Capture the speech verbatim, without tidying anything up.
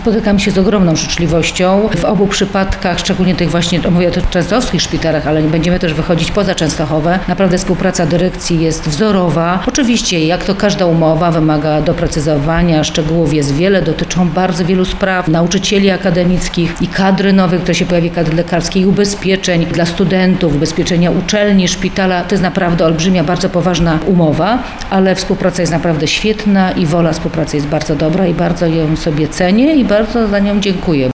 spotykamy się z ogromną życzliwością. W obu przypadkach, szczególnie tych właśnie, mówię o tych częstochowskich szpitalach, ale nie będziemy też wychodzić poza Częstochowę. Naprawdę współpraca dyrekcji jest wzorowa. Oczywiście, jak to każda umowa, wymaga doprecyzowania, szczegółów jest wiele, dotyczą bardzo wielu spraw, nauczycieli akademickich i kadry nowej, która się pojawi, kadry lekarskiej, ubezpieczeń dla studentów, ubezpieczenia uczelni, szpitala. To jest naprawdę olbrzymia, bardzo poważna umowa, ale współpraca jest naprawdę świetna i wola współpracy jest bardzo dobra i bardzo ją sobie cenię i bardzo za nią dziękuję.